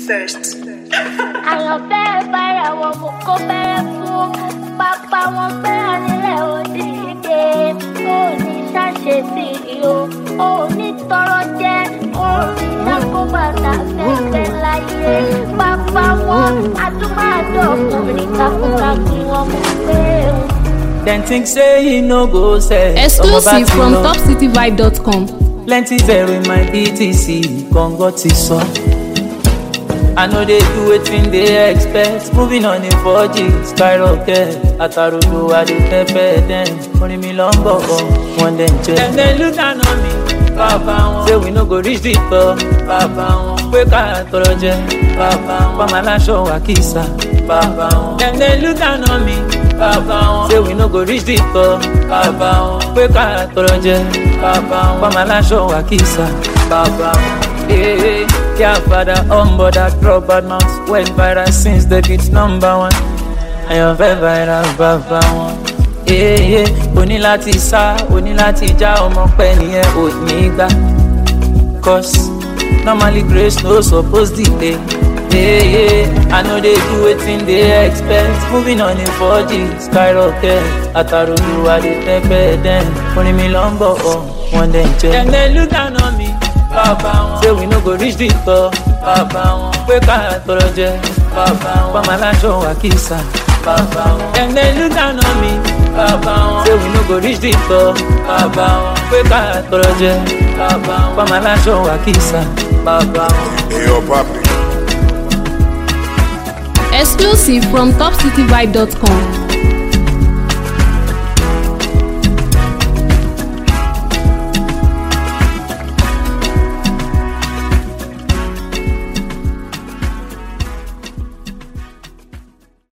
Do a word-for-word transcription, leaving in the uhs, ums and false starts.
first. Àyànfẹ́ bára wọn mú kó bẹ̀rẹ̀ fún pápá wọn gbéra nílẹ̀ òdìdé. Ó ní ṣàṣetì o, ó ní tọrọ jẹ, ó ní lákòbàtà fẹ́fẹ́ láyé. Pápá wọn àtúmọ̀dọ̀ ọkùnrin kákúkákí wọn mú pé o. Dem think say he no go sell. Exclusive from top city vibe dot com. Plenty zero in my B T C, Congo ti sọ. I know they do wetin they expect. Moving on in four G, skyrocket. Atarodo, I dey pepper them. Orin mi lọ ń bọ̀ ọ́, wọ́n dẹ̀ ń jẹ́. Dem dey look down on me, bàbá wọn. Say we no go reach the top, bàbá wọn. Pé ká tọrọ jẹ, bàbá wọn. Pàmò aláṣọ wà kìsà, bàbá wọn. Dem dey look down on me, bàbá wọn. Say we no go reach the top, bàbá wọn. Pé ká tọrọ jẹ, bàbá wọn. Pàmò aláṣọ wà kìsà, bàbá wọn. Hey, yeah, father, humble that drop bad mouth. Went viral since the beat number one. I have a viral baba one. Yeah, yeah, oni láti sá, oni láti já ọmọ pẹ́ nìyẹn ò ní gbà. Cause normally grace no suppose delay. Yeah, yeah, I know they do wetin they expect. Moving on in four G, skyrocket. Atarodo, I dey pepper them. Orin mi lọ ń bọ̀ ọ́, wọ́n dẹ̀ ń jẹ́. Dem dey look down on me. Bàbá wọn. Say we no go reach the top. Bàbá wọn. Pé ká tọrọ jẹ. Bàbá wọn. Pàmò aláṣọ wà kìsà. Bàbá wọn. Dem dey look down on me. Bàbá wọn. Say we no go reach the top. Bàbá wọn. Pé ká tọrọ jẹ. Bàbá wọn. Pàmò aláṣọ wà kìsà. Bàbá wọn. Hey, yo, papi. Exclusive from top city vibe dot com.